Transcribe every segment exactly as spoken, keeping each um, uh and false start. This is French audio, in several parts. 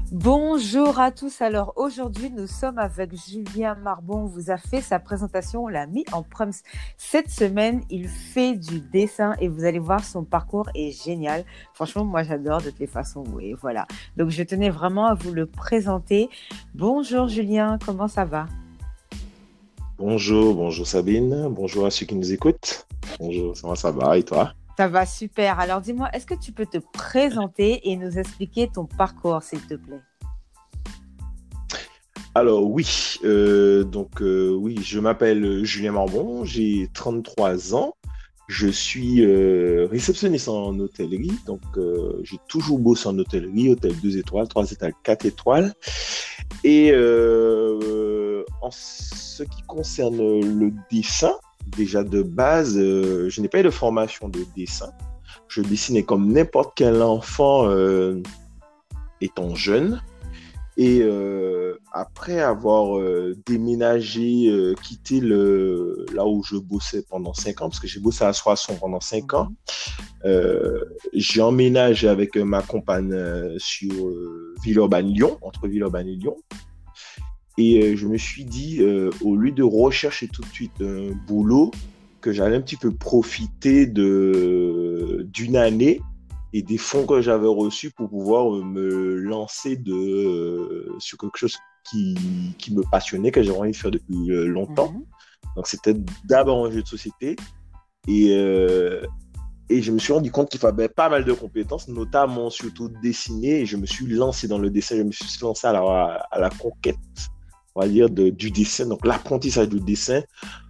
Bonjour à tous. Alors aujourd'hui, nous sommes avec Julien Marbon. On vous a fait sa présentation, on l'a mis en proms. Cette semaine, il fait du dessin et vous allez voir, son parcours est génial. Franchement, moi, j'adore de toutes les façons. Oui, voilà. Donc, je tenais vraiment à vous le présenter. Bonjour Julien, comment ça va? Bonjour, bonjour Sabine, bonjour à ceux qui nous écoutent. Bonjour, comment ça va et toi? Ça va super. Alors dis-moi, est-ce que tu peux te présenter et nous expliquer ton parcours, s'il te plaît? Alors oui, euh, donc euh, oui, je m'appelle Julien Marbon, j'ai trente-trois ans, je suis euh, réceptionniste en hôtellerie, donc euh, j'ai toujours bossé en hôtellerie, hôtel deux étoiles, trois étoiles, quatre étoiles. Et euh, en ce qui concerne le dessin, déjà de base, euh, je n'ai pas eu de formation de dessin. Je dessinais comme n'importe quel enfant euh, étant jeune. Et euh, après avoir euh, déménagé, euh, quitté le, là où je bossais pendant cinq ans, parce que j'ai bossé à Soissons pendant cinq ans, Mhm. euh, j'ai emménagé avec euh, ma compagne euh, sur euh, Villeurbanne-Lyon, entre Villeurbanne et Lyon. Et euh, je me suis dit, euh, au lieu de rechercher tout de suite un boulot, que j'allais un petit peu profiter de, d'une année et des fonds que j'avais reçus pour pouvoir euh, me lancer de, euh, sur quelque chose qui, qui me passionnait, que j'avais envie de faire depuis euh, longtemps. Mhm. Donc, c'était d'abord un jeu de société. Et, euh, et je me suis rendu compte qu'il fallait pas mal de compétences, notamment surtout dessiner. Et je me suis lancé dans le dessin, je me suis lancé à la, à la conquête, on va dire, de, du dessin, donc l'apprentissage du dessin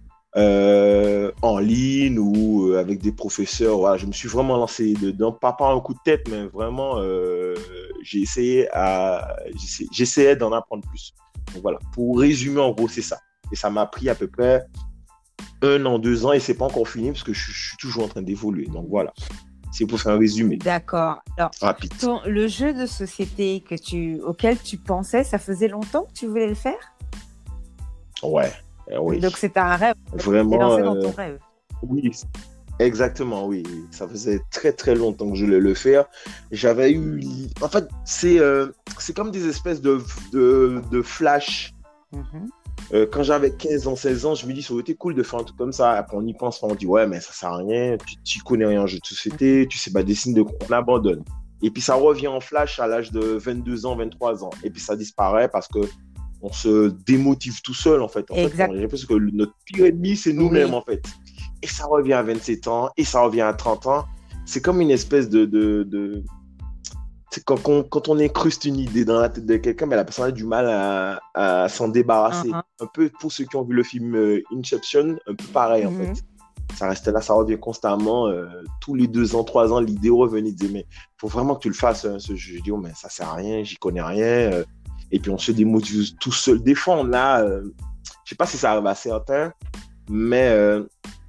euh, en ligne ou euh, avec des professeurs. Voilà, je me suis vraiment lancé dedans, pas par un coup de tête, mais vraiment, euh, j'ai essayé à, j'essayais, j'essayais d'en apprendre plus. Donc voilà, pour résumer, en gros, c'est ça. Et ça m'a pris à peu près un an, deux ans, et c'est pas encore fini parce que je, je suis toujours en train d'évoluer. Donc voilà, c'est pour faire un résumé D'accord. Alors, rapide. ton, le jeu de société que tu, auquel tu pensais, ça faisait longtemps que tu voulais le faire? Ouais, euh, oui. Donc, c'était un rêve. Tu t'es Vraiment, lancé dans euh, ton rêve. oui, exactement, oui, oui. Ça faisait très très longtemps que je voulais le faire. J'avais eu, en fait, c'est euh, c'est comme des espèces de, de, de flash. Mhm. Euh, quand j'avais quinze ans, seize ans, je me dis, ça aurait été cool de faire un truc comme ça. Après, on y pense, on dit, ouais, mais ça sert à rien, tu, tu connais rien en jeu de société, tu sais pas dessiner, de on abandonne. Et puis ça revient en flash à l'âge de vingt-deux ans, vingt-trois ans. Et puis ça disparaît parce que on se démotive tout seul, en fait. En fait, on, Exact. j'ai l'impression que le- notre pire ennemi, c'est nous-mêmes, Oui, en fait. Et ça revient à vingt-sept ans, et ça revient à trente ans. C'est comme une espèce de, de, de... C'est quand, quand, quand on incruste une idée dans la tête de quelqu'un, mais la personne a du mal à, à s'en débarrasser. uh-huh. Un peu pour ceux qui ont vu le film euh, Inception, un peu pareil, en fait. Mhm. Ça restait là, ça revient constamment. Euh, tous les deux ans, trois ans, l'idée revenait. Il disait, mais il faut vraiment que tu le fasses, hein, ce jeu. Je dis, oh, mais ça sert à rien, j'y connais rien. Euh, et puis on se démotive tout seul. Des fois, on a, euh, je sais pas si ça arrive à certains, mais euh,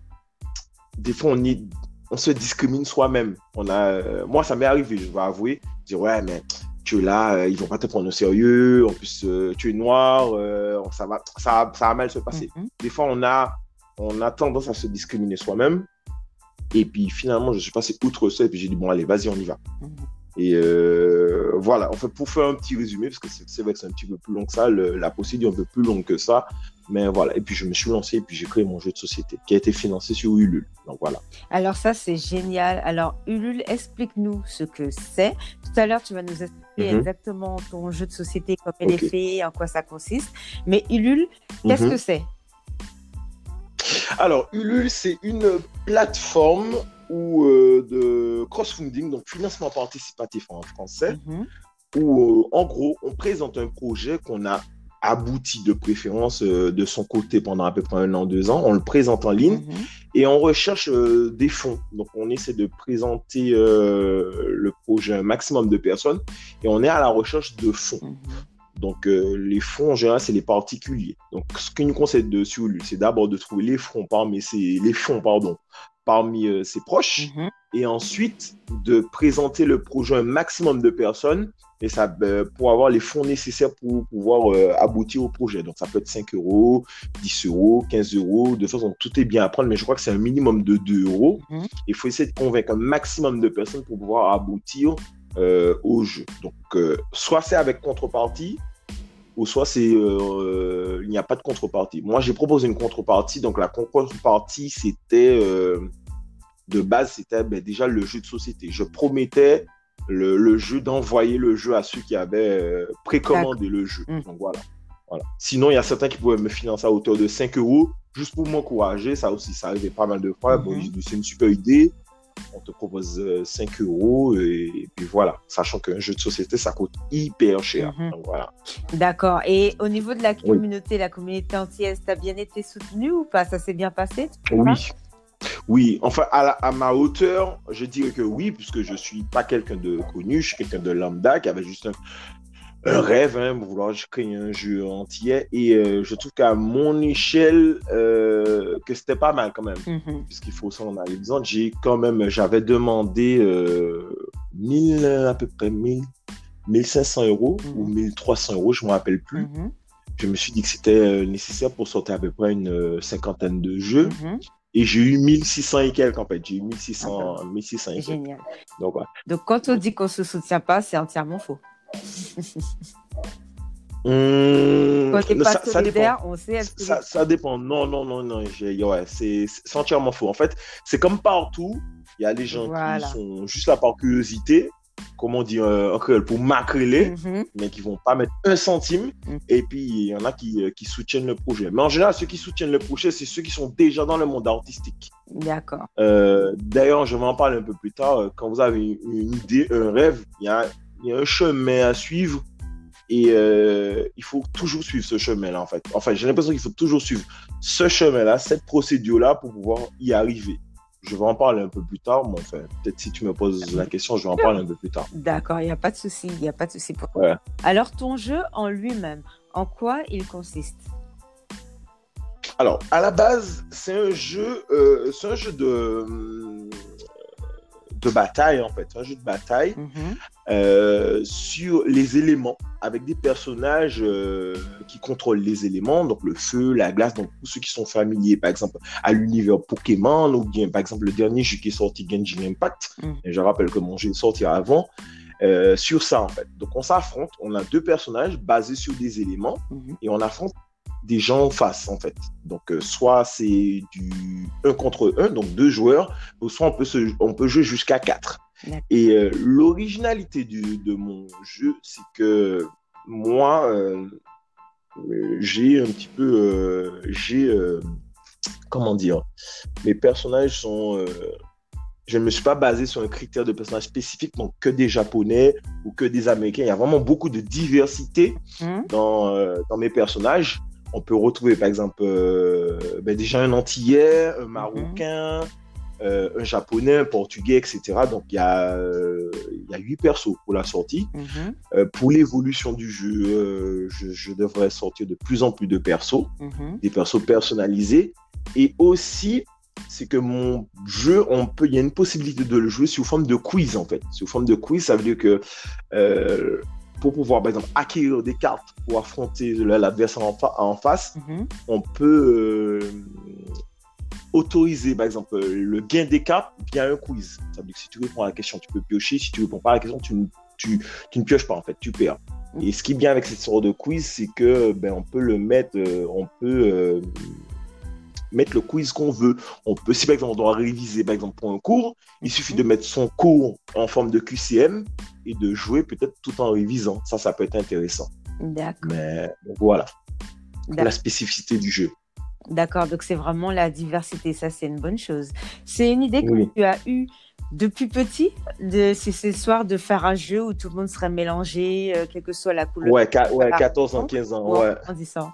des fois, on, est, on se discrimine soi-même. On a, euh, moi, ça m'est arrivé, je vais avouer. Dire, ouais, mais tu es là, euh, ils vont pas te prendre au sérieux. En plus, euh, tu es noir, euh, ça va, ça, ça va mal se passer. Mhm. Des fois, on a, on a tendance à se discriminer soi-même. Et puis, finalement, je suis passé outre ça. Et puis, j'ai dit, bon, allez, vas-y, on y va. Mhm. Et euh, voilà, en fait, pour faire un petit résumé, parce que c'est, c'est vrai que c'est un petit peu plus long que ça, le, la procédure est un peu plus longue que ça, mais voilà. Et puis je me suis lancé et puis j'ai créé mon jeu de société qui a été financé sur Ulule. Donc voilà. Alors ça, c'est génial. Alors, Ulule, explique-nous ce que c'est. Tout à l'heure, tu vas nous expliquer Mhm. exactement ton jeu de société, comment il est Ok. fait, en quoi ça consiste. Mais Ulule, qu'est-ce que Mhm. c'est? Alors, Ulule, c'est une plateforme où, euh, de crowdfunding, donc financement participatif en français, Mhm. où, euh, en gros, on présente un projet qu'on a abouti de préférence euh, de son côté pendant à peu près un an, deux ans. On le présente en ligne Mhm. et on recherche euh, des fonds. Donc, on essaie de présenter euh, le projet à un maximum de personnes et on est à la recherche de fonds. Mhm. Donc, euh, les fonds, en général, c'est les particuliers. Donc, ce que nous conseille de Sully, c'est d'abord de trouver les fonds parmi ses, les fonds, pardon, parmi euh, ses proches Mhm. et ensuite de présenter le projet à un maximum de personnes et ça, euh, pour avoir les fonds nécessaires pour pouvoir euh, aboutir au projet. Donc, ça peut être cinq euros, dix euros, quinze euros. De toute façon, tout est bien à prendre, mais je crois que c'est un minimum de deux euros. Mhm. Il faut essayer de convaincre un maximum de personnes pour pouvoir aboutir euh, au jeu. Donc, euh, soit c'est avec contrepartie, ou soit c'est euh, il n'y a pas de contrepartie. Moi, j'ai proposé une contrepartie. Donc, la contrepartie, c'était euh, de base, c'était ben, déjà le jeu de société. Je promettais le, le jeu d'envoyer le jeu à ceux qui avaient euh, précommandé le jeu. Mmh. Donc, voilà. voilà. Sinon, il y a certains qui pouvaient me financer à hauteur de cinq euros juste pour m'encourager. Ça aussi, ça arrivait pas mal de fois. Mmh. Bon, c'est une super idée. On te propose cinq euros et, et puis voilà, sachant qu'un jeu de société, ça coûte hyper cher. Mm-hmm. Donc, voilà. D'accord. Et au niveau de la communauté, oui. la communauté antillaise, t'as bien été soutenue ou pas? Ça s'est bien passé? Oui. Oui, enfin, à, la, à ma hauteur, je dirais que oui, puisque je ne suis pas quelqu'un de connu, je suis quelqu'un de lambda qui avait juste un, un rêve, hein, pour vouloir créer un jeu antillais. Et euh, je trouve qu'à mon échelle, euh, que c'était pas mal quand même. Mm-hmm. Puisqu'il faut s'en aller disant, j'ai quand même, j'avais demandé euh, mille, à peu près mille, mille cinq cents euros mm-hmm. ou mille trois cents euros, je ne me rappelle plus. Mm-hmm. Je me suis dit que c'était nécessaire pour sortir à peu près une cinquantaine de jeux. Mm-hmm. Et j'ai eu mille six cents et quelques en fait. J'ai eu mille six cents, ah, mille six cents et quelques. Génial. Donc, ouais. Donc, quand on dit qu'on ne se soutient pas, c'est entièrement faux. Mmh, Quand tu n'es pas solidaire, on sait. Ça, ça dépend. Non, non, non, non. J'ai, ouais, c'est, c'est entièrement faux. En fait, c'est comme partout. Il y a des gens voilà. qui sont juste là par curiosité, comment dire, euh, pour macréler, mm-hmm. mais qui ne vont pas mettre un centime. Mm-hmm. Et puis, il y en a qui, euh, qui soutiennent le projet. Mais en général, ceux qui soutiennent le projet, c'est ceux qui sont déjà dans le monde artistique. D'accord. Euh, d'ailleurs, je vais en parler un peu plus tard. Quand vous avez une, une idée, un rêve, il y a, il y a un chemin à suivre. Et euh, il faut toujours suivre ce chemin-là, en fait. Enfin, j'ai l'impression qu'il faut toujours suivre ce chemin-là, cette procédure-là pour pouvoir y arriver. Je vais en parler un peu plus tard, mais enfin, peut-être si tu me poses la question, je vais en parler un peu plus tard. D'accord, il n'y a pas de souci, il n'y a pas de souci pour toi. Ouais. Alors, ton jeu en lui-même, en quoi il consiste? Alors, à la base, c'est un jeu, euh, c'est un jeu de... de bataille, en fait, un jeu de bataille mm-hmm. euh, sur les éléments, avec des personnages euh, qui contrôlent les éléments, donc le feu, la glace, donc tous ceux qui sont familiers, par exemple, à l'univers Pokémon, ou bien, par exemple, le dernier jeu qui est sorti, Genshin Impact, mm. et je rappelle que mon jeu est sorti avant, euh, sur ça, en fait. Donc, on s'affronte, on a deux personnages basés sur des éléments, mm-hmm. et on affronte des gens en face, en fait. Donc, euh, soit c'est du un contre un, donc deux joueurs, ou soit on peut, se, on peut jouer jusqu'à quatre. D'accord. Et euh, l'originalité du, de mon jeu, c'est que moi, euh, j'ai un petit peu... Euh, j'ai... Euh, comment dire? Mes personnages sont... Euh, je ne me suis pas basé sur un critère de personnage spécifique, donc que des Japonais ou que des Américains. Il y a vraiment beaucoup de diversité mmh. dans, euh, dans mes personnages. On peut retrouver, par exemple, euh, ben déjà un Antillais, un Marocain, mm-hmm. euh, un Japonais, un Portugais, et cetera. Donc, il y a, euh, il y a huit persos pour la sortie. Mm-hmm. Euh, pour l'évolution du jeu, euh, je, je devrais sortir de plus en plus de persos, mm-hmm. des persos personnalisés. Et aussi, c'est que mon jeu, on peut, il y a une possibilité de le jouer sous forme de quiz, en fait. Sous forme de quiz, ça veut dire que... Euh, pour pouvoir, par exemple, acquérir des cartes pour affronter l'adversaire en, fa- en face, mm-hmm. on peut euh, autoriser, par exemple, le gain des cartes via un quiz. Ça veut dire que si tu réponds à la question, tu peux piocher. Si tu ne réponds pas à la question, tu, tu, tu ne pioches pas, en fait, tu perds. Mm-hmm. Et ce qui est bien avec cette sorte de quiz, c'est que ben, on peut le mettre, euh, on peut euh, mettre le quiz qu'on veut. On peut, si par exemple, on doit réviser, par exemple, pour un cours, il mm-hmm. suffit de mettre son cours en forme de Q C M et de jouer peut-être tout en révisant. Ça, ça peut être intéressant. D'accord. Mais voilà, D'accord. la spécificité du jeu. D'accord, donc c'est vraiment la diversité, ça c'est une bonne chose. C'est une idée que oui. tu as eue depuis petit, de ces histoires de faire un jeu où tout le monde serait mélangé, euh, quelle que soit la couleur. Ouais, ca- ouais quatorze ans, quinze ans, ouais. En disant.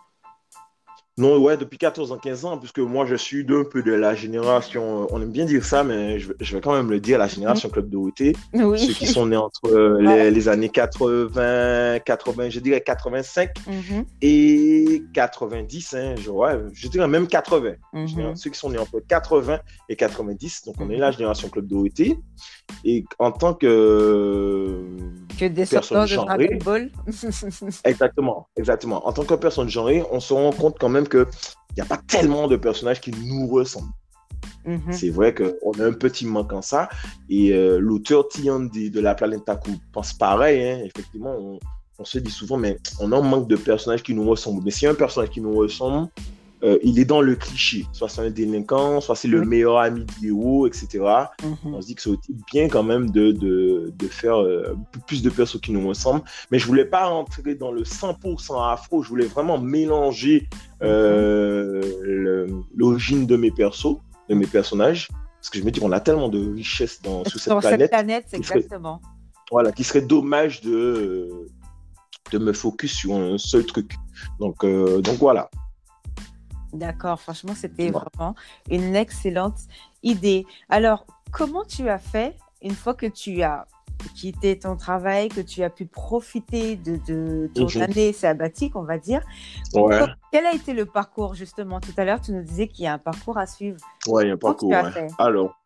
Non, ouais, depuis quatorze ans, quinze ans, puisque moi, je suis d'un peu de la génération, on aime bien dire ça, mais je, je vais quand même le dire, la génération Club Dorothée. Oui. Ceux qui sont nés entre euh, les, ouais. les années quatre-vingts, quatre-vingts, je dirais quatre-vingt-cinq mm-hmm. et quatre-vingt-dix, hein, je, ouais, je dirais même quatre-vingts. Mm-hmm. Ceux qui sont nés entre quatre-vingts et quatre-vingt-dix, donc on mm-hmm. est la génération Club Dorothée. Et en tant que, que des personne genrée, de Dragon Ball. exactement, exactement. En tant que personne genrée, on se rend compte quand même qu'il n'y a pas tellement de personnages qui nous ressemblent. Mhm. C'est vrai qu'on a un petit manque en ça. Et euh, l'auteur Tian de, de la planète Taku pense pareil. Hein. Effectivement, on, on se dit souvent, mais on a un manque de personnages qui nous ressemblent. Mais si un personnage qui nous ressemble, euh, il est dans le cliché. Soit c'est un délinquant, soit c'est le Oui. meilleur ami du héros, et cetera. Mhm. On se dit que c'est bien quand même de, de, de faire euh, plus de persos qui nous ressemblent. Mais je voulais pas rentrer dans le cent pour cent afro. Je voulais vraiment mélanger euh, le- l'origine de mes persos, de mes personnages. Parce que je me dis qu'on a tellement de richesses dans, sur cette Sur cette planète. planète, c'est Qui serait, exactement. voilà, qui serait dommage de, de me focus sur un seul truc. Donc, euh, donc voilà. D'accord, franchement, c'était Voilà. vraiment une excellente idée. Alors, comment tu as fait une fois que tu as quitté ton travail, que tu as pu profiter de, de ton Mhm. année sabbatique, on va dire? Ouais. Com- Quel a été le parcours, justement? Tout à l'heure, tu nous disais qu'il y a un parcours à suivre. Ouais, il y a un Comment parcours. tu as Ouais. fait? Alors,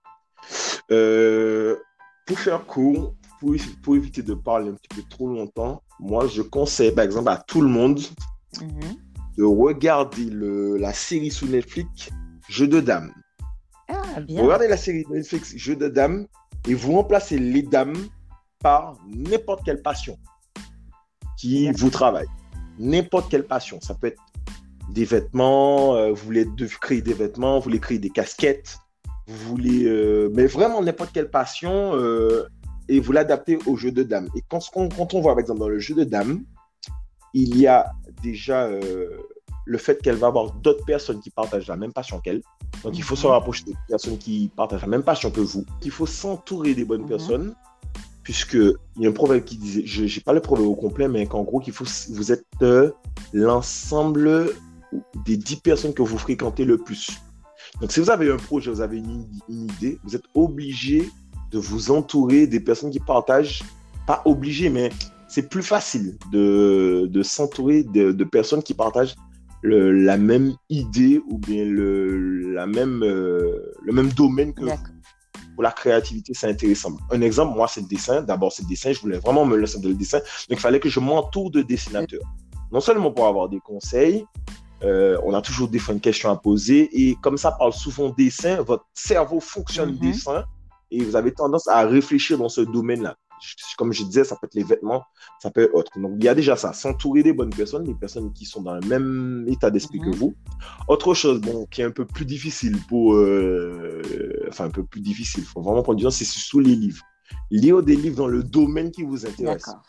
euh, pour faire court, pour, pour éviter de parler un petit peu trop longtemps, moi, je conseille, par exemple, à tout le monde Mhm. de regarder le, la série sur Netflix Jeux de dames. Ah, Vous bien. regardez la série Netflix Jeux de dames et vous remplacez les dames par n'importe quelle passion qui D'accord. vous travaille. N'importe quelle passion. Ça peut être des vêtements, euh, vous voulez de, créer des vêtements, vous voulez créer des casquettes, vous voulez... Euh, mais vraiment n'importe quelle passion euh, et vous l'adaptez au jeu de dames. Et quand, quand on voit, par exemple, dans le jeu de dames, il y a déjà euh, le fait qu'elle va avoir d'autres personnes qui partagent la même passion qu'elle. Donc, il faut se rapprocher des personnes qui partagent la même passion que vous. Il faut s'entourer des bonnes Mhm. personnes, puisque il y a un proverbe qui disait, je n'ai pas le proverbe au complet, mais qu'en gros, qu'il faut, vous êtes euh, l'ensemble des dix personnes que vous fréquentez le plus. Donc, si vous avez un projet, vous avez une, une idée, vous êtes obligé de vous entourer des personnes qui partagent, pas obligé, mais c'est plus facile de, de s'entourer de, de personnes qui partagent le, la même idée ou bien le, la même, euh, le même domaine que vous. D'accord. Pour la créativité, c'est intéressant. Un exemple, moi, c'est le dessin. D'abord, c'est le dessin. Je voulais vraiment me lancer dans le dessin. Donc, il fallait que je m'entoure de dessinateurs. Non seulement pour avoir des conseils, euh, on a toujours des fois une question à poser. Et comme ça parle souvent dessin, votre cerveau fonctionne Mhm. dessin et vous avez tendance à réfléchir dans ce domaine-là. Comme je disais, ça peut être les vêtements, ça peut être autre. Donc, il y a déjà ça. S'entourer des bonnes personnes, des personnes qui sont dans le même état d'esprit Mhm. que vous. Autre chose, bon, qui est un peu plus difficile pour... Euh, enfin, un peu plus difficile, il faut vraiment prendre du temps, c'est sous les livres. Lire des livres dans le domaine qui vous intéresse. D'accord.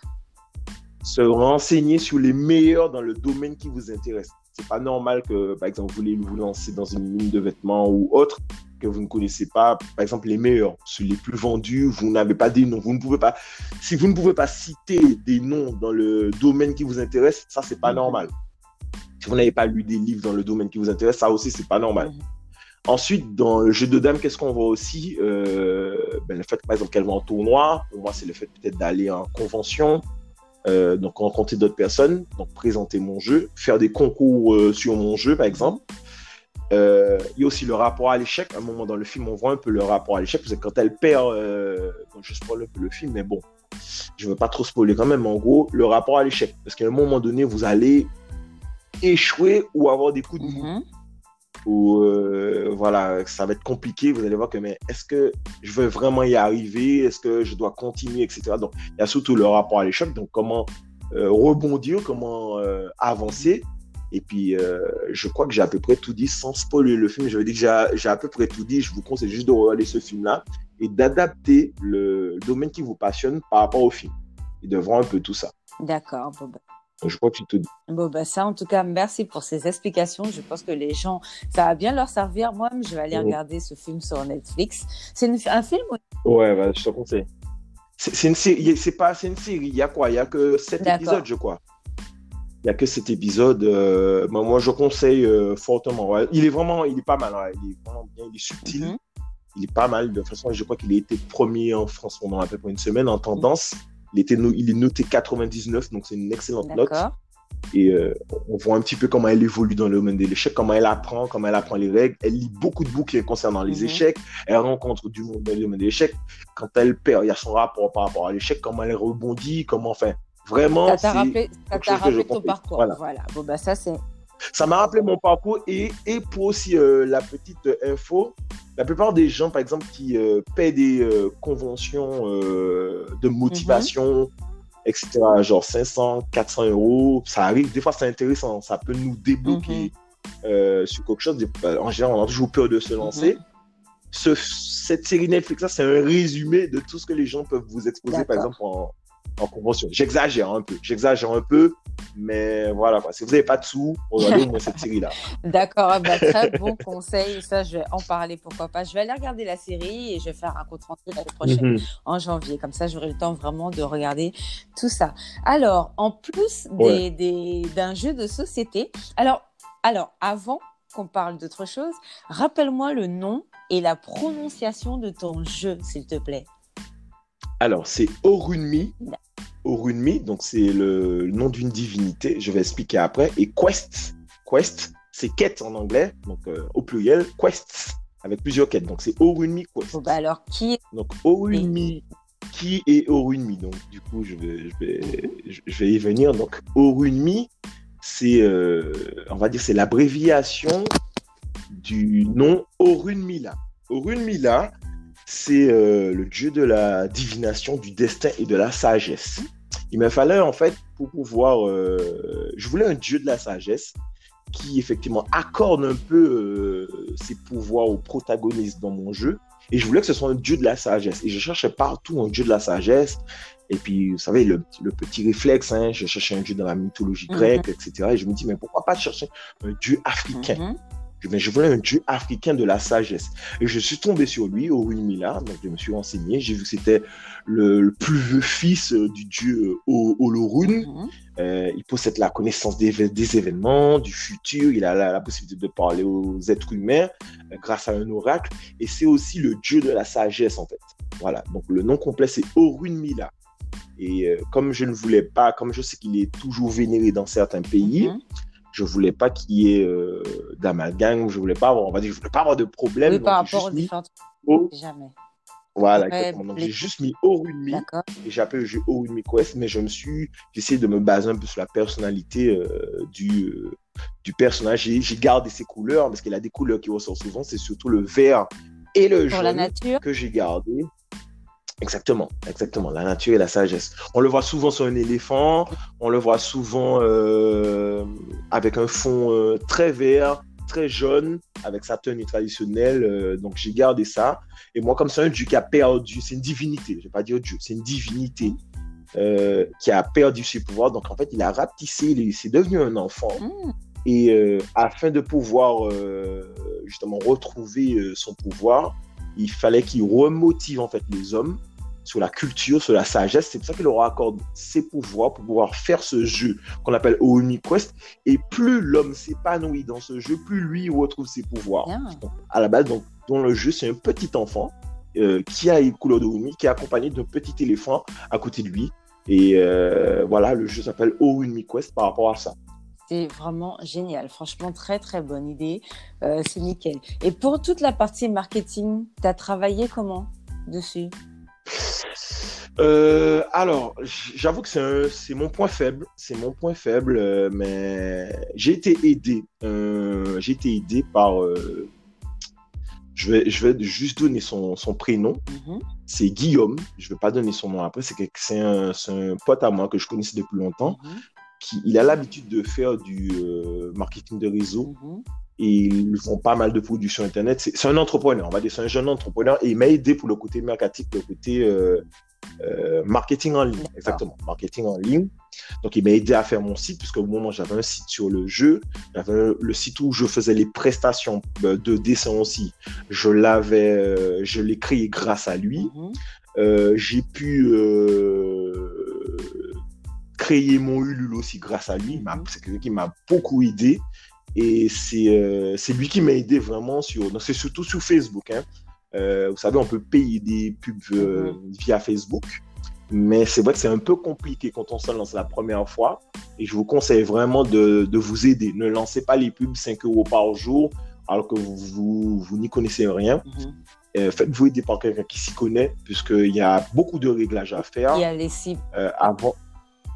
Se renseigner sur les meilleurs dans le domaine qui vous intéresse. C'est pas normal que, par exemple, vous voulez vous lancer dans une ligne de vêtements ou autre, que vous ne connaissez pas, par exemple, les meilleurs, sur les plus vendus, vous n'avez pas des noms, vous ne pouvez pas, si vous ne pouvez pas citer des noms dans le domaine qui vous intéresse, ça, c'est pas Mhm. normal. Si vous n'avez pas lu des livres dans le domaine qui vous intéresse, ça aussi, c'est pas normal. Mhm. Ensuite, dans le jeu de dames, qu'est-ce qu'on voit aussi euh, ben, le fait, par exemple, qu'elle va en tournoi, pour moi, c'est le fait peut-être d'aller en convention, euh, donc rencontrer d'autres personnes, donc présenter mon jeu, faire des concours euh, sur mon jeu, par exemple. Euh, il y a aussi le rapport à l'échec. À un moment dans le film, on voit un peu le rapport à l'échec, parce que quand elle perd, euh, donc je spoil un peu le film, mais bon, je ne veux pas trop spoiler quand même, mais en gros, le rapport à l'échec. Parce qu'à un moment donné, vous allez échouer ou avoir des coups de mou. Mhm. Ou euh, voilà, ça va être compliqué. Vous allez voir que, mais est-ce que je veux vraiment y arriver? Est-ce que je dois continuer, et cetera. Donc, il y a surtout le rapport à l'échec. Donc, comment euh, rebondir, comment euh, avancer. Et puis, euh, je crois que j'ai à peu près tout dit sans spoiler le film. Je veux dire que j'ai, j'ai à peu près tout dit. Je vous conseille juste de regarder ce film-là et d'adapter le domaine qui vous passionne par rapport au film et de voir un peu tout ça. D'accord. Bon, bah. Donc, je crois que tu te dis. Bon, bah ça, en tout cas, merci pour ces explications. Je pense que les gens, ça va bien leur servir. Moi-même, je vais aller Mmh. regarder ce film sur Netflix. C'est une, un film ou... Ouais, bah, je te conseille. C'est, c'est une série. C'est pas, c'est une série. Il y a quoi? Il y a que sept D'accord. épisodes, je crois. Il n'y a que cet épisode. Euh, bah, moi, je conseille euh, fortement. Ouais. Il est vraiment, il est pas mal. Ouais. Il est vraiment bien. Il est subtil. Mhm. Il est pas mal. De toute façon, je crois qu'il a été premier en France pendant à peu près une semaine en tendance. Il, était no- il est noté quatre-vingt-dix-neuf, donc c'est une excellente note. D'accord. Et euh, on voit un petit peu comment elle évolue dans le domaine de l'échec, comment elle apprend, comment elle apprend les règles. Elle lit beaucoup de bouquins concernant les Mhm. échecs. Elle rencontre du monde dans le domaine de l'échec. Quand elle perd, il y a son rapport par rapport à l'échec, comment elle rebondit, comment, enfin, vraiment, Ça t'a c'est rappelé, ça quelque t'a chose que je rappelé ton conseille. parcours. Voilà. Voilà. Bon, bah ça, c'est... Ça m'a rappelé mon parcours et, et pour aussi euh, la petite info, la plupart des gens, par exemple, qui euh, paient des euh, conventions euh, de motivation, mm-hmm. et cetera, genre cinq cents, quatre cents euros, ça arrive, des fois c'est intéressant, ça peut nous débloquer mm-hmm. euh, sur quelque chose. En général, on a toujours peur de se lancer. Mm-hmm. Ce, cette série Netflix, là, c'est un résumé de tout ce que les gens peuvent vous exposer, D'accord. par exemple, en, en convention. J'exagère un peu, j'exagère un peu, mais voilà, quoi. Si vous n'avez pas de sous, regardez au moins cette série-là. D'accord, bah, très bon conseil. Ça, je vais en parler, pourquoi pas. Je vais aller regarder la série et je vais faire un compte rendu l'année prochaine, mm-hmm. en janvier. Comme ça, j'aurai le temps vraiment de regarder tout ça. Alors, en plus des, ouais. des, d'un jeu de société, alors, alors avant qu'on parle d'autre chose, rappelle-moi le nom et la prononciation de ton jeu, s'il te plaît. Alors, c'est Orunmi. Orunmi, donc c'est le nom d'une divinité, je vais expliquer après. Et Quest, Quest, c'est quête en anglais, donc euh, au pluriel, Quests, avec plusieurs quêtes. Donc c'est Orunmi Quest. Oh bah alors, qui est... Donc Orunmi, qui est Orunmi? Donc du coup, je vais, je vais, je vais y venir. Donc Orunmi, c'est, euh, on va dire, c'est l'abréviation du nom Orunmila. Orunmila, c'est euh, le dieu de la divination, du destin et de la sagesse. Il me fallait, en fait, pour pouvoir... Euh, je voulais un dieu de la sagesse qui, effectivement, accorde un peu euh, ses pouvoirs aux protagonistes dans mon jeu. Et je voulais que ce soit un dieu de la sagesse. Et je cherchais partout un dieu de la sagesse. Et puis, vous savez, le, le petit réflexe, hein, je cherchais un dieu dans la mythologie grecque, mm-hmm. et cetera. Et je me dis, mais pourquoi pas chercher un dieu africain? Mm-hmm. Mais je voulais un dieu africain de la sagesse. Et je suis tombé sur lui, Orunmila. Donc, je me suis renseigné. J'ai vu que c'était le, le plus vieux fils euh, du dieu euh, Olorun. Mm-hmm. Euh, il possède la connaissance des, des événements, du futur. Il a la, la possibilité de parler aux êtres humains euh, grâce à un oracle. Et c'est aussi le dieu de la sagesse, en fait. Voilà. Donc, le nom complet, c'est Orunmila. Et euh, comme je ne voulais pas, comme je sais qu'il est toujours vénéré dans certains pays, mm-hmm. je voulais pas qu'il y ait euh, d'amalgame, je voulais pas avoir, on va dire, je voulais pas avoir de problème. Oui, par rapport aux différentes... Au... Jamais. Voilà, ouais, exactement. Donc, j'ai juste mis Orunmi, et j'ai appelé le jeu Orunmi Quest, mais je me suis, j'ai essayé de me baser un peu sur la personnalité euh, du, euh, du personnage. J'ai, j'ai gardé ses couleurs, parce qu'il a des couleurs qui ressortent souvent, c'est surtout le vert et le Pour jaune la nature. que j'ai gardé. Exactement, exactement, la nature et la sagesse. On le voit souvent sur un éléphant, on le voit souvent euh, avec un fond euh, très vert, très jaune, avec sa tenue traditionnelle. Euh, donc j'ai gardé ça. Et moi, comme c'est un dieu qui a perdu, c'est une divinité, je ne vais pas dire dieu, c'est une divinité euh, qui a perdu ses pouvoirs. Donc en fait, il a rapetissé, il c'est devenu un enfant. Mm. Et euh, afin de pouvoir euh, justement retrouver euh, son pouvoir, il fallait qu'il remotive en fait les hommes sur la culture, sur la sagesse. C'est pour ça qu'il leur accorde ses pouvoirs pour pouvoir faire ce jeu qu'on appelle Orunmi Quest. Et plus l'homme s'épanouit dans ce jeu, plus lui retrouve ses pouvoirs. Yeah. Donc, à la base, donc, dans le jeu, c'est un petit enfant euh, qui a les couleurs d'Orunmi, qui est accompagné d'un petit éléphant à côté de lui. Et euh, voilà, le jeu s'appelle Orunmi Quest par rapport à ça. C'est vraiment génial. Franchement, très, très bonne idée. Euh, c'est nickel. Et pour toute la partie marketing, tu as travaillé comment dessus? Euh, alors, j'avoue que c'est, un, c'est mon point faible, c'est mon point faible, euh, mais j'ai été aidé, euh, j'ai été aidé par, euh, je vais, je vais juste donner son, son prénom, mm-hmm. c'est Guillaume, je vais pas donner son nom après, c'est, que, c'est, un, c'est un pote à moi que je connaissais depuis longtemps, mm-hmm. qui, il a l'habitude de faire du euh, marketing de réseau, mm-hmm. et ils font pas mal de produits internet, c'est, c'est un entrepreneur, on va dire, c'est un jeune entrepreneur, et il m'a aidé pour le côté marketing, le côté... Euh, Euh, marketing en ligne, exactement, marketing en ligne. Donc, il m'a aidé à faire mon site, puisque au moment où j'avais un site sur le jeu, j'avais le site où je faisais les prestations de dessin aussi. Je l'avais, je l'ai créé grâce à lui. Mm-hmm. Euh, j'ai pu euh, créer mon Ulule aussi grâce à lui. Mm-hmm. C'est quelqu'un qui m'a beaucoup aidé. Et c'est, euh, c'est lui qui m'a aidé vraiment sur, donc c'est surtout sur Facebook, hein. Euh, vous savez, on peut payer des pubs euh, mm-hmm. via Facebook, mais c'est vrai que c'est un peu compliqué quand on se lance la première fois. Et je vous conseille vraiment de, de vous aider. Ne lancez pas les pubs cinq euros par jour alors que vous, vous, vous n'y connaissez rien. Mm-hmm. Euh, faites-vous aider par quelqu'un qui s'y connaît, puisqu'il y a beaucoup de réglages à faire. Il y a les cibles. Euh, avant...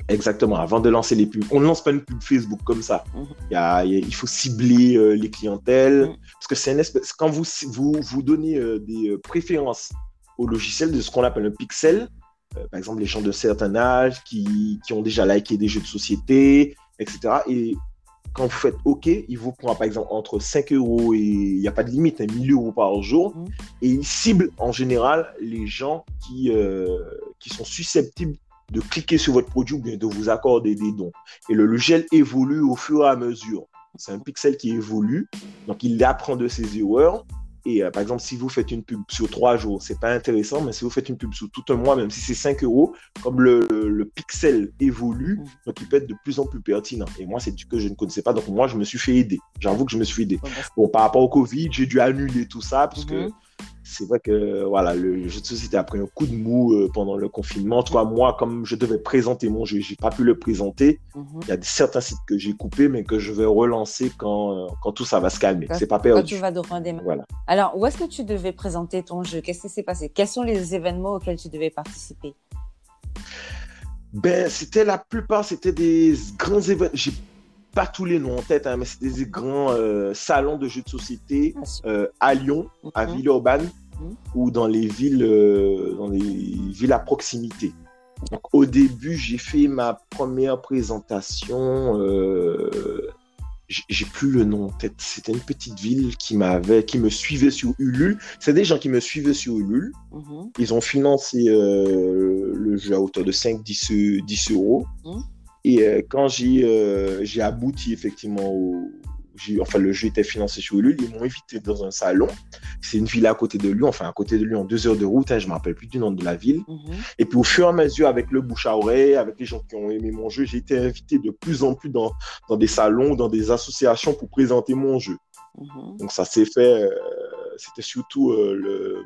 Exactement, avant de lancer les pubs. On ne lance pas une pub Facebook comme ça. Mhm. Il, y a, il, y a, il faut cibler euh, les clientèles. Mhm. Parce que c'est une espèce. Quand vous, vous, vous donnez euh, des euh, préférences au logiciel de ce qu'on appelle un pixel, euh, par exemple, les gens de certain âge qui, qui ont déjà liké des jeux de société, et cetera. Et quand vous faites OK, il vous prend par exemple entre cinq euros et il n'y a pas de limite, hein, mille euros par jour. Mmh. Et il cible en général les gens qui, euh, qui sont susceptibles de cliquer sur votre produit ou bien de vous accorder des dons. Et le logiciel évolue au fur et à mesure. C'est un pixel qui évolue, donc il apprend de ses erreurs. Et euh, par exemple, si vous faites une pub sur trois jours, c'est pas intéressant, mais si vous faites une pub sur tout un mois, même si c'est cinq euros, comme le, le, le pixel évolue, mmh. donc il peut être de plus en plus pertinent. Et moi, c'est du que je ne connaissais pas, donc moi, je me suis fait aider. J'avoue que je me suis fait aider. Bon, par rapport au Covid, j'ai dû annuler tout ça, parce mmh. que c'est vrai que voilà, le jeu de société a pris un coup de mou euh, pendant le confinement. En tout cas, moi, comme je devais présenter mon jeu, j'ai pas pu le présenter. Mm-hmm. Il y a des, certains sites que j'ai coupés, mais que je vais relancer quand, quand tout ça va se calmer. Quand, c'est pas perdu. Quand tu vas de redémarrer. Voilà. Alors, où est-ce que tu devais présenter ton jeu? Qu'est-ce qui s'est passé? Quels sont les événements auxquels tu devais participer? Ben, c'était la plupart, c'était des grands événements. J'ai pas tous les noms en tête, hein, mais c'est des grands euh, salons de jeux de société euh, à Lyon, mm-hmm. à Villeurbanne, mm-hmm. ou dans les villes, euh, dans les villes à proximité. Donc, au début, j'ai fait ma première présentation. Euh, j'ai plus le nom en tête. C'était une petite ville qui m'avait, qui me suivait sur Ulule. C'est des gens qui me suivaient sur Ulule. Mm-hmm. Ils ont financé euh, le jeu à hauteur de cinq à dix euros. Mm-hmm. Et euh, quand j'ai, euh, j'ai abouti effectivement au... J'ai, enfin, le jeu était financé sur Ulule, ils m'ont invité dans un salon. C'est une ville à côté de Lyon, enfin à côté de Lyon, deux heures de route, hein, je ne me rappelle plus du nom de la ville. Mm-hmm. Et puis au fur et à mesure, avec le bouche à oreille, avec les gens qui ont aimé mon jeu, j'ai été invité de plus en plus dans, dans des salons, dans des associations pour présenter mon jeu. Mm-hmm. Donc ça s'est fait, euh, c'était surtout euh, le...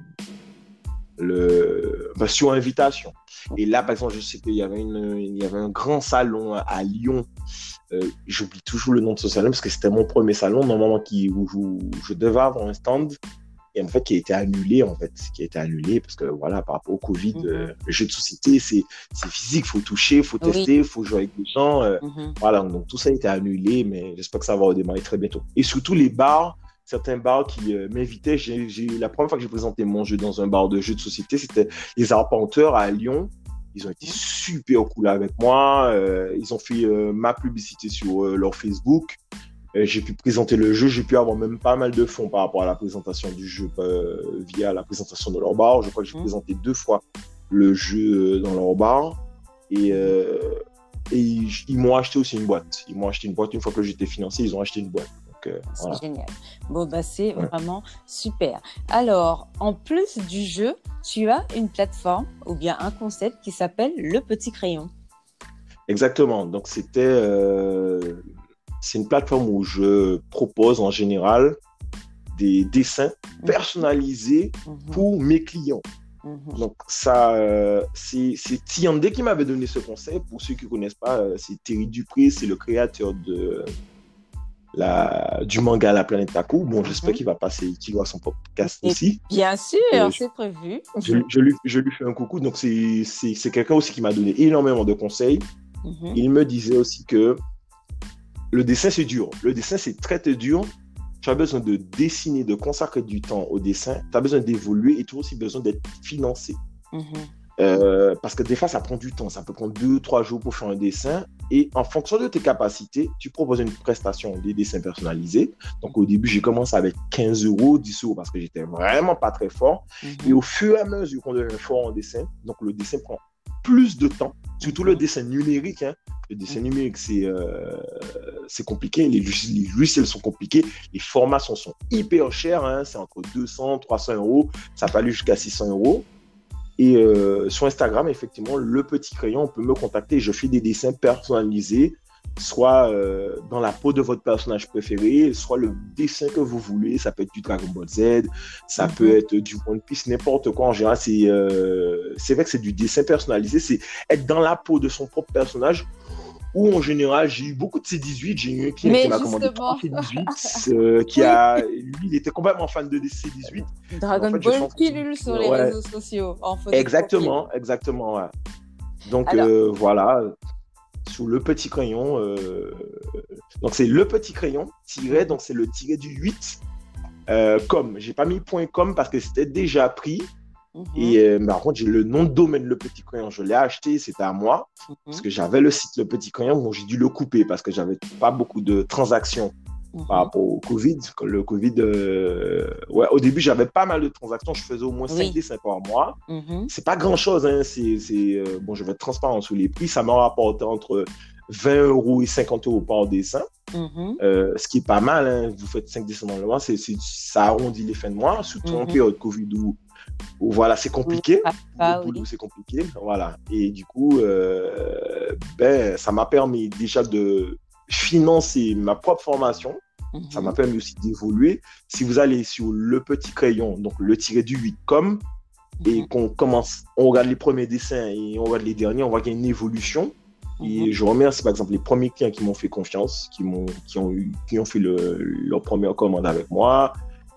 Le... Bah, sur invitation. Et là, par exemple, je sais qu'il y avait, une... il y avait un grand salon à Lyon. Euh, j'oublie toujours le nom de ce salon parce que c'était mon premier salon, normalement, qui... où, je... où je devais avoir un stand. Et en fait, qui a été annulé, en fait. Qui a été annulé parce que, voilà, par rapport au Covid, mm-hmm. euh, le jeu de société, c'est, c'est physique. Il faut toucher, il faut tester, il oui. faut jouer avec des gens. Euh... Mm-hmm. Voilà, donc tout ça a été annulé, mais j'espère que ça va redémarrer très bientôt. Et surtout, les bars. Certains bars qui euh, m'invitaient. J'ai, j'ai, la première fois que j'ai présenté mon jeu dans un bar de jeux de société, c'était les Arpenteurs à Lyon. Ils ont été super cool avec moi. Euh, ils ont fait euh, ma publicité sur euh, leur Facebook. Euh, j'ai pu présenter le jeu. J'ai pu avoir même pas mal de fonds par rapport à la présentation du jeu euh, via la présentation de leur bar. Je crois que j'ai mmh. présenté deux fois le jeu dans leur bar. Et, euh, et ils, ils m'ont acheté aussi une boîte. Ils m'ont acheté une boîte. Une fois que j'étais financé, ils ont acheté une boîte. Donc, euh, c'est voilà. génial. Bon, bah, c'est ouais. vraiment super. Alors, en plus du jeu, tu as une plateforme ou bien un concept qui s'appelle Le Petit Crayon. Exactement. Donc, c'était, euh, c'est une plateforme où je propose en général des dessins mmh. personnalisés mmh. pour mes clients. Mmh. Donc, ça, euh, c'est, c'est Tiandé qui m'avait donné ce concept. Pour ceux qui ne connaissent pas, c'est Thierry Dupré, c'est le créateur de... La, du manga La Planète Taku. Bon, j'espère mm-hmm. qu'il va passer, qu'il voit son podcast Et aussi. Bien sûr, euh, c'est prévu. Je, je, lui, je lui fais un coucou. Donc, c'est, c'est, c'est quelqu'un aussi qui m'a donné énormément de conseils. Mm-hmm. Il me disait aussi que le dessin, c'est dur. Le dessin, c'est très, très dur. Tu as besoin de dessiner, de consacrer du temps au dessin. Tu as besoin d'évoluer et tu as aussi besoin d'être financé. Mm-hmm. Euh, parce que des fois, ça prend du temps. Ça peut prendre deux, trois jours pour faire un dessin. Et en fonction de tes capacités, tu proposes une prestation des dessins personnalisés. Donc, au début, j'ai commencé avec quinze euros, dix euros parce que j'étais vraiment pas très fort. Mm-hmm. Et au fur et à mesure qu'on devient fort en dessin, donc le dessin prend plus de temps, surtout le dessin numérique. Hein. Le dessin numérique, c'est, euh, c'est compliqué. Les, les logiciels sont compliqués. Les formations sont hyper chères. Hein. C'est entre deux cents, trois cents euros. Ça peut aller jusqu'à six cents euros. Et euh, sur Instagram, effectivement, Le Petit Crayon, on peut me contacter. Je fais des dessins personnalisés, soit euh, dans la peau de votre personnage préféré, soit le dessin que vous voulez. Ça peut être du Dragon Ball Z, ça mm-hmm. peut être du One Piece, n'importe quoi. En général, c'est, euh, c'est vrai que c'est du dessin personnalisé. C'est être dans la peau de son propre personnage. Ou en général, j'ai eu beaucoup de C dix-huit. J'ai eu un client Mais qui m'a justement... commandé trois C dix-huit, euh, qui oui. a, lui, il était complètement fan de C dix-huit. Dragon en fait, Ball pilule sur les ouais. réseaux sociaux. En exactement, exactement. Ouais. Donc Alors... euh, voilà. sous le petit crayon. Euh... Donc, c'est le petit crayon, tiret, donc c'est le tiret du huit. Euh, com, j'ai pas mis point .com parce que c'était déjà pris. Mm-hmm. Et euh, par contre, j'ai le nom de domaine Le Petit Crayon. Je l'ai acheté, c'était à moi. Mm-hmm. Parce que j'avais le site Le Petit Crayon. Bon, j'ai dû le couper parce que j'avais pas beaucoup de transactions mm-hmm. par rapport au Covid. Le Covid, euh... ouais, au début, j'avais pas mal de transactions. Je faisais au moins oui. cinq dessins par mois. Mm-hmm. C'est pas grand chose. Hein. C'est, c'est, euh... Bon, je vais être transparent sur les prix. Ça m'a rapporté entre vingt euros et cinquante euros par dessin. Mm-hmm. Euh, ce qui est pas mal, hein. Vous faites cinq dessins dans le mois, c'est, c'est, ça arrondit les fins de mois, surtout mm-hmm. en période Covid où, où voilà, c'est compliqué, ah, ah, le boulot oui. c'est compliqué, voilà. Et du coup, euh, ben, ça m'a permis déjà de financer ma propre formation, mm-hmm. ça m'a permis aussi d'évoluer. Si vous allez sur le petit crayon, donc le tiret du huit com, mm-hmm. et qu'on commence, on regarde les premiers dessins et on regarde les derniers, on voit qu'il y a une évolution. Et je remercie par exemple les premiers clients qui m'ont fait confiance, qui, m'ont, qui, ont, eu, qui ont fait le, leur première commande avec moi.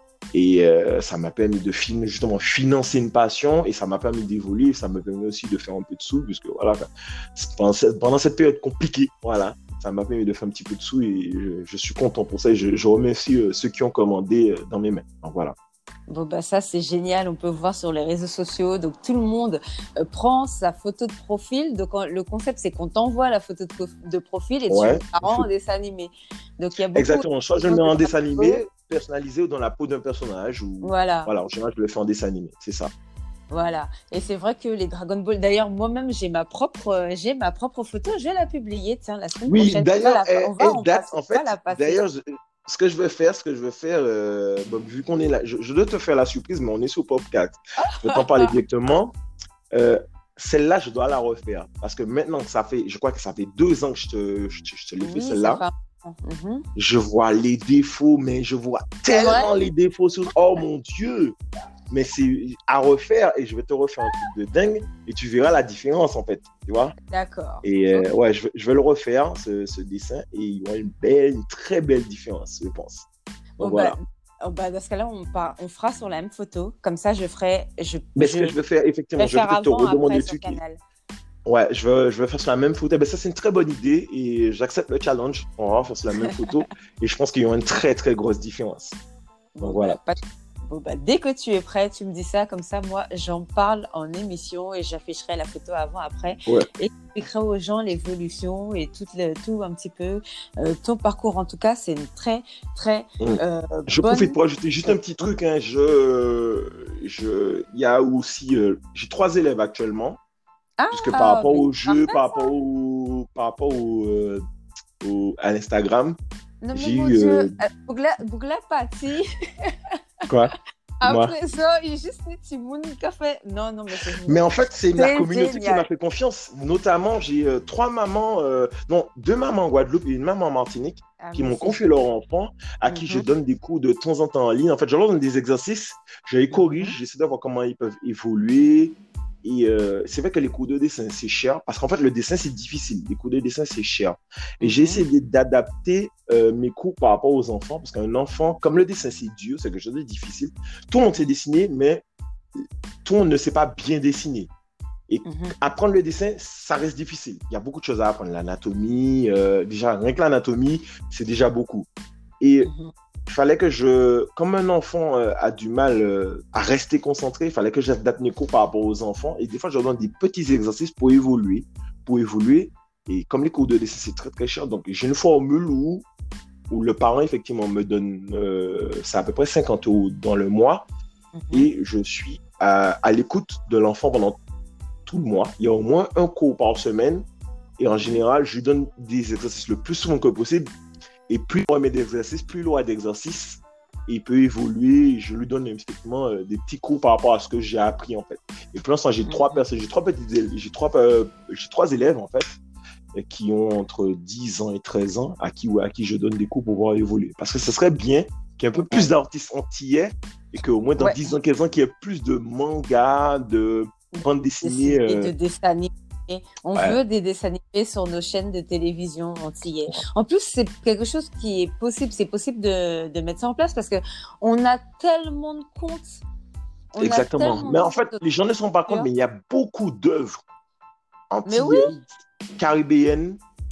Et euh, ça m'a permis de fin, justement financer une passion et ça m'a permis d'évoluer. Ça m'a permis aussi de faire un peu de sous, puisque voilà, pendant cette, pendant cette période compliquée, voilà, ça m'a permis de faire un petit peu de sous et je, je suis content pour ça. Et je, je remercie euh, ceux qui ont commandé euh, dans mes mains. Donc voilà. Bon, bah ça, c'est génial. On peut voir sur les réseaux sociaux. Donc, tout le monde euh, prend sa photo de profil. Donc, on, le concept, c'est qu'on t'envoie la photo de, de profil et ouais, tu la rends en dessin animé. Donc, il y a beaucoup exactement. Soit je le mets en dessin animé, personnalisé ou dans la peau d'un personnage. Ou... Voilà. Voilà. En général, je le fais en dessin animé. C'est ça. Voilà. Et c'est vrai que les Dragon Ball, d'ailleurs, moi-même, j'ai ma propre, euh, j'ai ma propre photo. Je vais la publier, tiens, la semaine oui, prochaine. Oui, d'ailleurs, elle, on va, elle on date, en fait, d'ailleurs, je... Ce que je vais faire, ce que je vais faire, euh, bon, vu qu'on est là, je, je dois te faire la surprise, mais on est sur Popcat. Je vais t'en parler directement. Euh, celle-là, je dois la refaire. Parce que maintenant, ça fait, je crois que ça fait deux ans que je te, je, je te l'ai fait, oui, celle-là. Fait... Mm-hmm. Je vois les défauts, mais je vois tellement les défauts sur... Oh mon Dieu! Mais c'est à refaire et je vais te refaire un truc de dingue et tu verras la différence en fait, tu vois. D'accord. Et euh, ouais, je vais, je vais le refaire, ce, ce dessin, et il y aura une belle, une très belle différence, je pense. Donc, oh voilà. Bah, oh bah, dans ce cas-là, on, part, on fera sur la même photo. Comme ça, je ferai... Je, Mais je, ce que je vais faire, effectivement, je vais peut-être te redemander le truc. Ouais, je vais, je vais faire sur la même photo. Ben, ça, c'est une très bonne idée et j'accepte le challenge. On va faire sur la même photo et je pense qu'il y aura une très, très grosse différence. Donc bon, voilà. Pas... Bon, bah, dès que tu es prêt, tu me dis ça, comme ça, moi, j'en parle en émission et j'afficherai la photo avant, après. Ouais. Et j'expliquerai aux gens l'évolution et tout, le, tout un petit peu. Euh, ton parcours, en tout cas, c'est une très, très mmh. euh, Je bonne... profite pour ajouter juste un petit truc. Hein. Je, je, il y a aussi... Euh, j'ai trois élèves actuellement. Ah, puisque par rapport au jeu, par rapport au, par rapport au, euh, au, à l'Instagram, non, j'ai eu... Dieu. Euh... Bougla, Bougla Pati. Quoi? Après ça, il y a juste des petits mouns qui ont fait. Non, non, mais c'est. Mais en fait, c'est, c'est la communauté génial. Qui m'a fait confiance. Notamment, j'ai euh, trois mamans, euh, non, deux mamans en Guadeloupe et une maman en Martinique ah, qui m'ont confié leur enfant, à mm-hmm. qui je donne des cours de temps en temps en ligne. En fait, je leur donne des exercices, je les corrige, mm-hmm. j'essaie de voir comment ils peuvent évoluer. Et euh, c'est vrai que les cours de dessin, c'est cher. Parce qu'en fait, le dessin, c'est difficile. Les cours de dessin, c'est cher. Et mm-hmm. j'ai essayé d'adapter euh, mes cours par rapport aux enfants. Parce qu'un enfant, comme le dessin, c'est dur, c'est quelque chose de difficile. Tout le monde sait dessiner, mais tout le monde ne sait pas bien dessiner. Et mm-hmm. apprendre le dessin, ça reste difficile. Il y a beaucoup de choses à apprendre. L'anatomie, euh, déjà, rien que l'anatomie, c'est déjà beaucoup. Et... Mm-hmm. Il fallait que je, comme un enfant euh, a du mal euh, à rester concentré, il fallait que j'adapte mes cours par rapport aux enfants. Et des fois, je leur donne des petits exercices pour évoluer, pour évoluer. Et comme les cours de dessin, c'est très, très cher, donc j'ai une formule où, où le parent, effectivement, me donne, euh, c'est à peu près cinquante euros dans le mois. Mm-hmm. Et je suis à, à l'écoute de l'enfant pendant tout le mois. Il y a au moins un cours par semaine. Et en général, je lui donne des exercices le plus souvent que possible. Et plus il met d'exercices, plus il aura d'exercices, et il peut évoluer. Je lui donne effectivement euh, des petits cours par rapport à ce que j'ai appris en fait. Et pour l'instant, j'ai mm-hmm. trois personnes, j'ai trois petits élèves, j'ai trois, euh, j'ai trois élèves en fait, qui ont entre dix ans et treize ans, à qui, à qui je donne des cours pour pouvoir évoluer. Parce que ce serait bien qu'il y ait un peu plus d'artistes antillais, et qu'au moins dans ouais. dix ans, quinze ans, qu'il y ait plus de mangas, de bandes dessinées. Et euh... de dessins animés. On ouais. veut des dessins animés sur nos chaînes de télévision antillais. En plus, c'est quelque chose qui est possible. C'est possible de, de mettre ça en place parce que on a tellement de comptes. On Exactement. Mais en fait, de... les gens ne se rendent pas compte, mais il y a beaucoup d'œuvres antillaises, oui. caribéennes,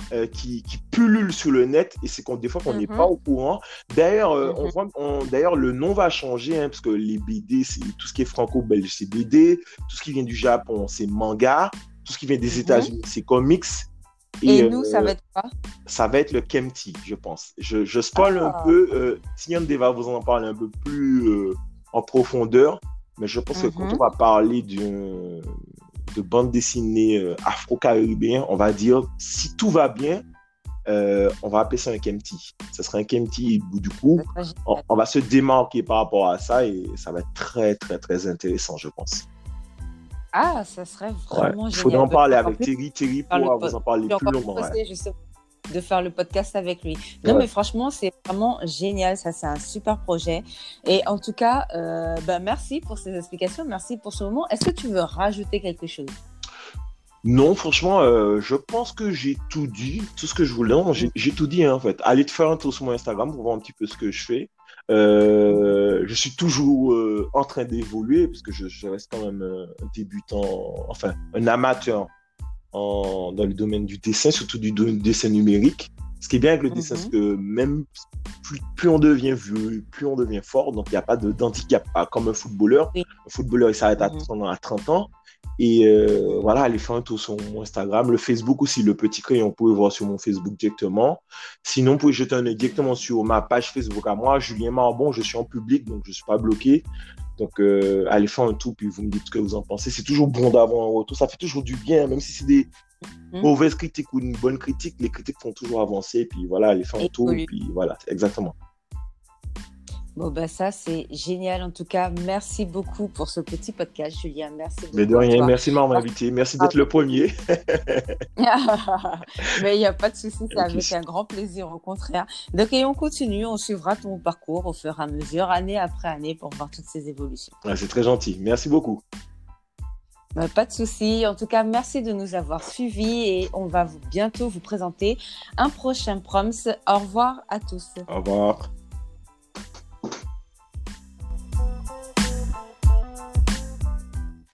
euh, qui, qui pullulent sur le net et c'est qu'on, des fois qu'on n'est Mhm. pas au courant. D'ailleurs, euh, on Mhm. voit, on- d'ailleurs, le nom va changer hein, parce que les B D, c'est tout ce qui est franco-belge, c'est B D, tout ce qui vient du Japon, c'est manga, tout ce qui vient des Mhm. États-Unis, c'est comics. Et Et nous, ça va euh, être quoi? ça va être le Kemti, je pense. Je, je spoil un Ah. peu. Euh, Tignande va vous en parler un peu plus euh, en profondeur. Mais je pense que quand on Mhm. va parler d'une- de bande dessinée euh, afro-caribéenne, on va dire, si tout va bien, euh, on va appeler ça un Kemti. Ce sera un Kemti. Du coup, Ça sera on, génial. on va se démarquer par rapport à ça et ça va être très, très, très intéressant, je pense. Ah, ça serait Ouais. vraiment Il faudrait génial. en Ben, parler encore avec plus Thierry. Thierry faire le pourra vous pod. en parler Puis plus encore plus longuement. Ouais. pressé, justement, de faire le podcast avec lui. Non, Ouais. mais franchement, c'est vraiment génial. Ça, c'est un super projet. Et en tout cas, euh, ben, merci pour ces explications. Merci pour ce moment. Est-ce que tu veux rajouter quelque chose? Non, franchement, euh, je pense que j'ai tout dit, tout ce que je voulais. Non, j'ai j'ai tout dit, hein, en fait. Allez te faire un tour sur mon Instagram pour voir un petit peu ce que je fais. Euh, je suis toujours euh, en train d'évoluer parce que je, je reste quand même euh, un débutant, enfin, un amateur en, dans le domaine du dessin, surtout du, do- dessin numérique. Ce qui est bien avec le dessin, c'est Mhm. que même plus, plus on devient vieux, plus on devient fort, donc il n'y a pas de- d'handicap, pas comme un footballeur. Oui. Un footballeur, il s'arrête à, Mhm. à trente ans. Et euh, Mhm. voilà, allez faire un tour sur mon Instagram, le Facebook aussi, le petit crayon, vous pouvez voir sur mon Facebook directement. Sinon, vous pouvez jeter un œil directement sur ma page Facebook à moi, Julien Marbon, je suis en public, donc je ne suis pas bloqué. Donc, euh, allez faire un tour, puis vous me dites ce que vous en pensez. C'est toujours bon d'avoir un retour, ça fait toujours du bien, même si c'est des Mhm. mauvaises critiques ou une bonne critique, les critiques font toujours avancer, puis voilà, allez faire un tour, Évolue. puis voilà, exactement. Bon, ben ça, c'est génial. En tout cas, merci beaucoup pour ce petit podcast, Julien. Merci Mais de beaucoup à rien, toi. merci de m'avoir invité, merci d'être le premier. Mais il n'y a pas de souci, c'est Ok, avec un grand plaisir, au contraire. Donc, et on continue, on suivra ton parcours au fur et à mesure, année après année, pour voir toutes ces évolutions. ouais, c'est très gentil, merci beaucoup. Ben, pas de souci. En tout cas, merci de nous avoir suivis et on va vous, bientôt vous présenter un prochain Proms. Au revoir à tous. Au revoir.